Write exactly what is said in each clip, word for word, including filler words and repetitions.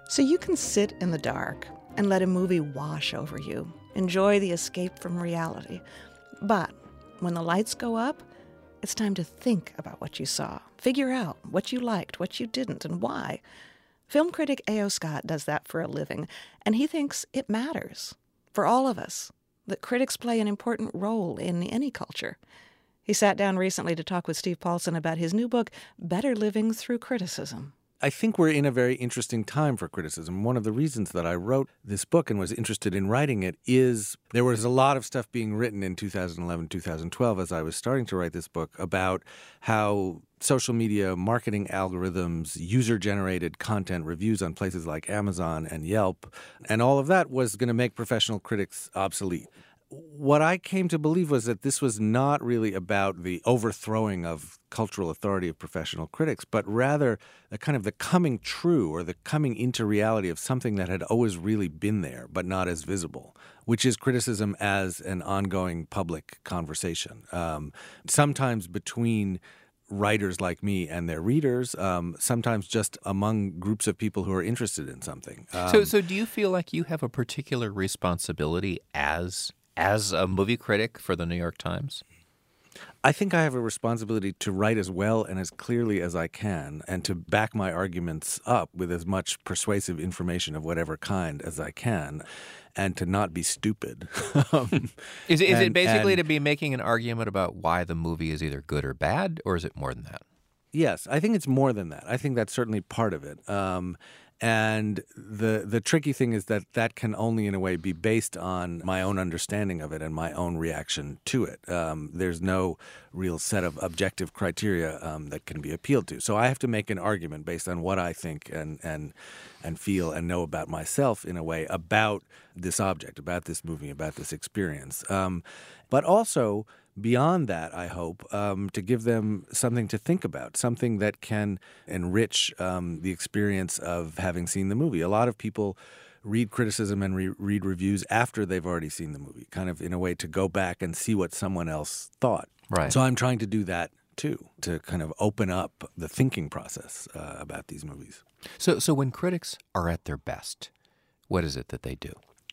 So you can sit in the dark and let a movie wash over you, enjoy the escape from reality. But when the lights go up, it's time to think about what you saw, figure out what you liked, what you didn't, and why. Film critic A O. Scott does that for a living, and he thinks it matters for all of us, that critics play an important role in any culture. He sat down recently to talk with Steve Paulson about his new book, Better Living Through Criticism. I think we're in a very interesting time for criticism. One of the reasons that I wrote this book and was interested in writing it is there was a lot of stuff being written in two thousand eleven, two thousand twelve as I was starting to write this book about how social media marketing algorithms, user-generated content reviews on places like Amazon and Yelp, and all of that was going to make professional critics obsolete. What I came to believe was that this was not really about the overthrowing of cultural authority of professional critics, but rather a kind of the coming true or the coming into reality of something that had always really been there, but not as visible, which is criticism as an ongoing public conversation, um, sometimes between writers like me and their readers, um, sometimes just among groups of people who are interested in something. Um, so, so do you feel like you have a particular responsibility as as a movie critic for the New York Times? I think I have a responsibility to write as well and as clearly as I can and to back my arguments up with as much persuasive information of whatever kind as I can and to not be stupid. um, is it, is and, it basically and, to be making an argument about why the movie is either good or bad, or is it more than that? Yes, I think it's more than that. I think that's certainly part of it. Um, And the the tricky thing is that that can only, in a way, be based on my own understanding of it and my own reaction to it. Um, there's no real set of objective criteria um, that can be appealed to. So I have to make an argument based on what I think and and and feel and know about myself, in a way, about this object, about this movie, about this experience. Um, but also, beyond that, I hope, um, to give them something to think about, something that can enrich um, the experience of having seen the movie. A lot of people read criticism and re- read reviews after they've already seen the movie, kind of in a way to go back and see what someone else thought. Right. So I'm trying to do that, too, to kind of open up the thinking process uh, about these movies. So, so when critics are at their best, what is it that they do?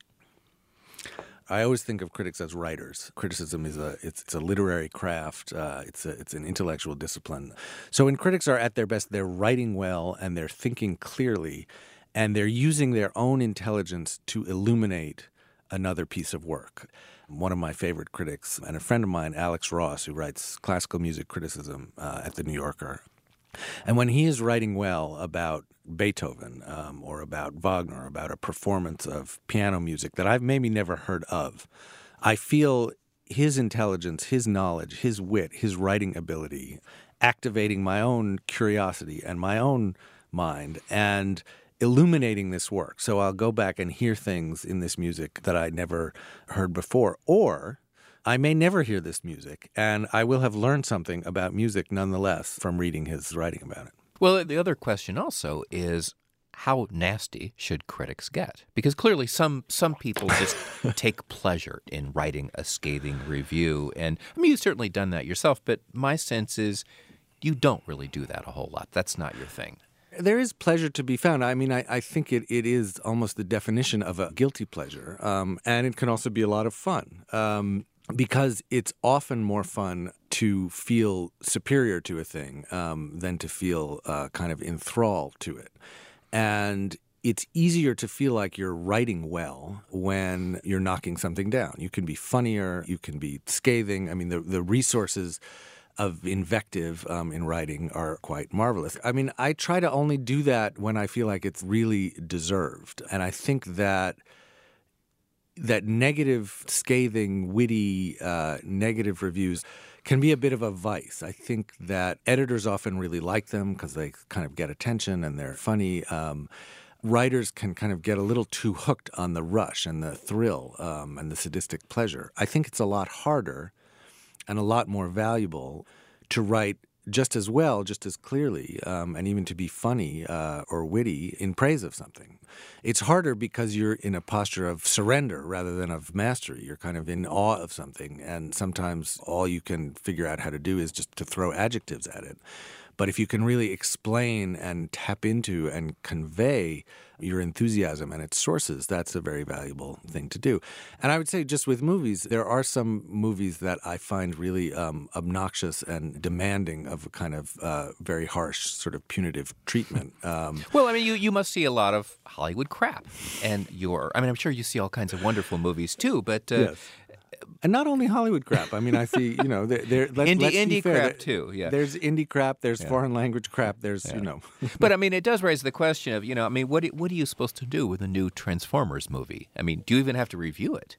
I always think of critics as writers. Criticism is a it's, it's a literary craft. Uh, it's a, it's an intellectual discipline. So when critics are at their best, they're writing well and they're thinking clearly, and they're using their own intelligence to illuminate another piece of work. One of my favorite critics, and a friend of mine, Alex Ross, who writes classical music criticism uh, at The New Yorker. And when he is writing well about Beethoven um, or about Wagner, or about a performance of piano music that I've maybe never heard of, I feel his intelligence, his knowledge, his wit, his writing ability activating my own curiosity and my own mind and illuminating this work. So I'll go back and hear things in this music that I never heard before, or I may never hear this music, and I will have learned something about music nonetheless from reading his writing about it. Well, the other question also is, how nasty should critics get? Because clearly some some people just take pleasure in writing a scathing review. And I mean, you've certainly done that yourself, but my sense is you don't really do that a whole lot. That's not your thing. There is pleasure to be found. I mean, I, I think it, it is almost the definition of a guilty pleasure, um, and it can also be a lot of fun. Um Because it's often more fun to feel superior to a thing um, than to feel uh, kind of enthralled to it. And it's easier to feel like you're writing well when you're knocking something down. You can be funnier, you can be scathing. I mean, the, the resources of invective um, in writing are quite marvelous. I mean, I try to only do that when I feel like it's really deserved. And I think that that negative, scathing, witty, uh, negative reviews can be a bit of a vice. I think that editors often really like them because they kind of get attention and they're funny. Um, writers can kind of get a little too hooked on the rush and the thrill um, and the sadistic pleasure. I think it's a lot harder and a lot more valuable to write just as well, just as clearly, um, and even to be funny uh, or witty in praise of something. It's harder because you're in a posture of surrender rather than of mastery. You're kind of in awe of something, and sometimes all you can figure out how to do is just to throw adjectives at it. But if you can really explain and tap into and convey your enthusiasm and its sources, that's a very valuable thing to do. And I would say just with movies, there are some movies that I find really um, obnoxious and demanding of a kind of uh, very harsh sort of punitive treatment. Um, well, I mean, you, you must see a lot of Hollywood crap. And you're, I mean, I'm sure you see all kinds of wonderful movies too, but... Uh, yes. And not only Hollywood crap. I mean, I see, you know, there, there let, indie, let's indie be fair. crap too. Yeah, there's indie crap. There's yeah. foreign language crap. There's, yeah. you know. But I mean, it does raise the question of, you know, I mean, what what are you supposed to do with a new Transformers movie? I mean, do you even have to review it?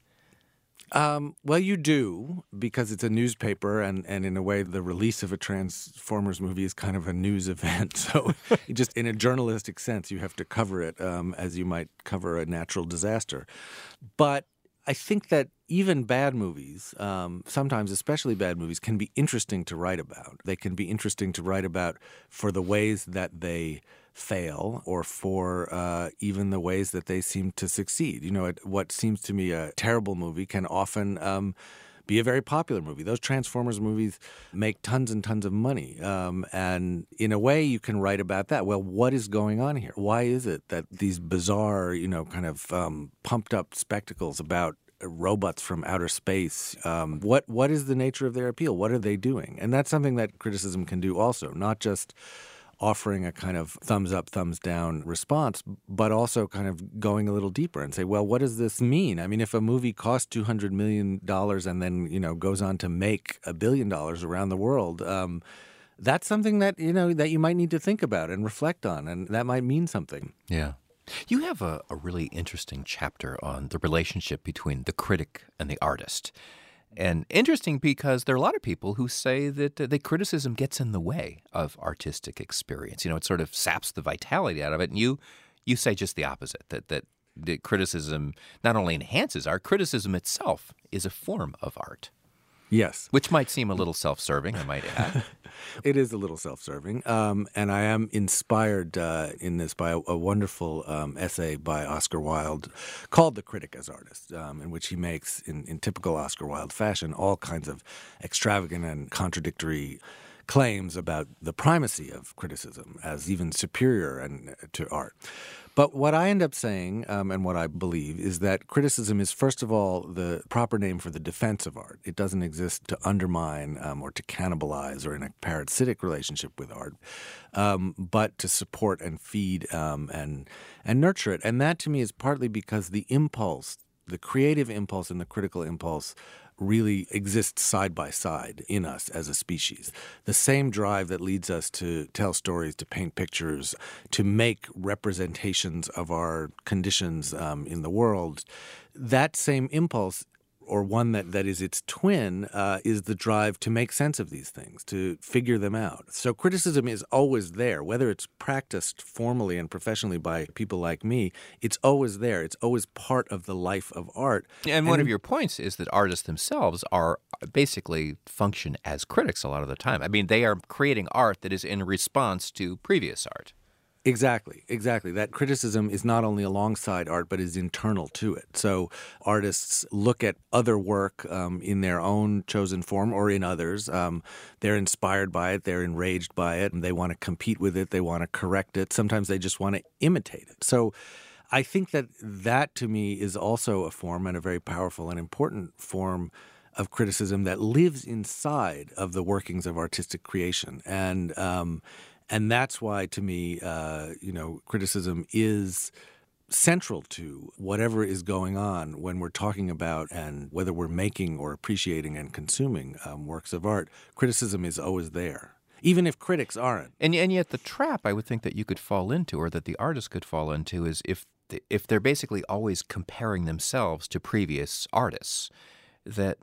Um, well, you do, because it's a newspaper, and, and in a way, the release of a Transformers movie is kind of a news event. So, just in a journalistic sense, you have to cover it um, as you might cover a natural disaster. But I think that even bad movies, um, sometimes especially bad movies, can be interesting to write about. They can be interesting to write about for the ways that they fail, or for uh, even the ways that they seem to succeed. You know, it, what seems to me a terrible movie can often um, be a very popular movie. Those Transformers movies make tons and tons of money. Um, and in a way, you can write about that. Well, what is going on here? Why is it that these bizarre, you know, kind of um, pumped up spectacles about robots from outer space, um, what what is the nature of their appeal? What are they doing? And that's something that criticism can do also, not just offering a kind of thumbs up, thumbs down response, but also kind of going a little deeper and say, well, what does this mean? I mean, if a movie costs two hundred million dollars and then, you know, goes on to make a billion dollars around the world, um, that's something that, you know, that you might need to think about and reflect on, and that might mean something. Yeah. You have a, a really interesting chapter on the relationship between the critic and the artist. And interesting because there are a lot of people who say that uh, the criticism gets in the way of artistic experience. You know, it sort of saps the vitality out of it. And you you say just the opposite, that, that the criticism not only enhances art, criticism itself is a form of art. Yes. Which might seem a little self-serving, I might add. It is a little self-serving. Um, and I am inspired uh, in this by a, a wonderful um, essay by Oscar Wilde called The Critic as Artist, um, in which he makes, in, in typical Oscar Wilde fashion, all kinds of extravagant and contradictory claims about the primacy of criticism as even superior and, to art. But what I end up saying, um, and what I believe, is that criticism is, first of all, the proper name for the defense of art. It doesn't exist to undermine um, or to cannibalize or in a parasitic relationship with art, um, but to support and feed um, and and nurture it. And that, to me, is partly because the impulse, the creative impulse and the critical impulse really exists side by side in us as a species. The same drive that leads us to tell stories, to paint pictures, to make representations of our conditions um, in the world, that same impulse, or one that, that is its twin, uh, is the drive to make sense of these things, to figure them out. So criticism is always there, whether it's practiced formally and professionally by people like me, it's always there. It's always part of the life of art. And, and one of your points is that artists themselves are basically function as critics a lot of the time. I mean, they are creating art that is in response to previous art. Exactly, exactly. That criticism is not only alongside art, but is internal to it. So artists look at other work um, in their own chosen form or in others. Um, they're inspired by it. They're enraged by it. And they want to compete with it. They want to correct it. Sometimes they just want to imitate it. So I think that that, to me, is also a form, and a very powerful and important form of criticism that lives inside of the workings of artistic creation. And um And that's why, to me, uh, you know, criticism is central to whatever is going on when we're talking about, and whether we're making or appreciating and consuming um, works of art. Criticism is always there, even if critics aren't. And, and yet the trap I would think that you could fall into, or that the artist could fall into, is if the, if they're basically always comparing themselves to previous artists, that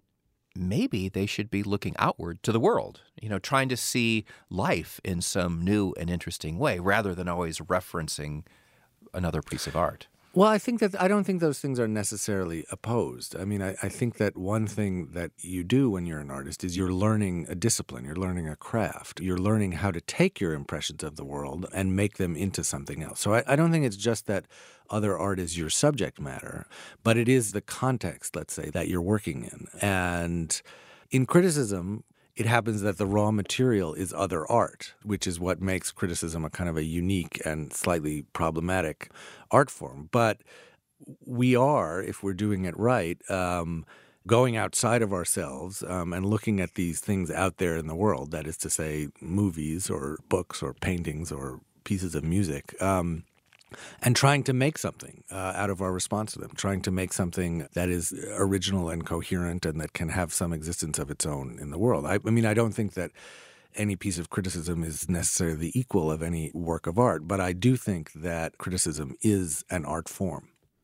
maybe they should be looking outward to the world, you know, trying to see life in some new and interesting way rather than always referencing another piece of art. Well, I think that I don't think those things are necessarily opposed. I mean, I, I think that one thing that you do when you're an artist is you're learning a discipline, you're learning a craft, you're learning how to take your impressions of the world and make them into something else. So I, I don't think it's just that other art is your subject matter, but it is the context, let's say, that you're working in. And in criticism, it happens that the raw material is other art, which is what makes criticism a kind of a unique and slightly problematic art form. But we are, if we're doing it right, um, going outside of ourselves um, and looking at these things out there in the world, that is to say movies or books or paintings or pieces of music, um, and trying to make something uh, out of our response to them, trying to make something that is original and coherent and that can have some existence of its own in the world. I, I mean, I don't think that any piece of criticism is necessarily the equal of any work of art, but I do think that criticism is an art form.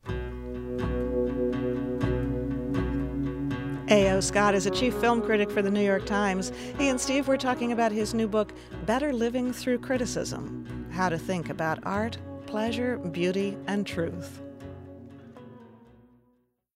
A O. Scott is a chief film critic for the New York Times. He and Steve were talking about his new book, Better Living Through Criticism: How to Think About Art, Pleasure, Beauty, and Truth.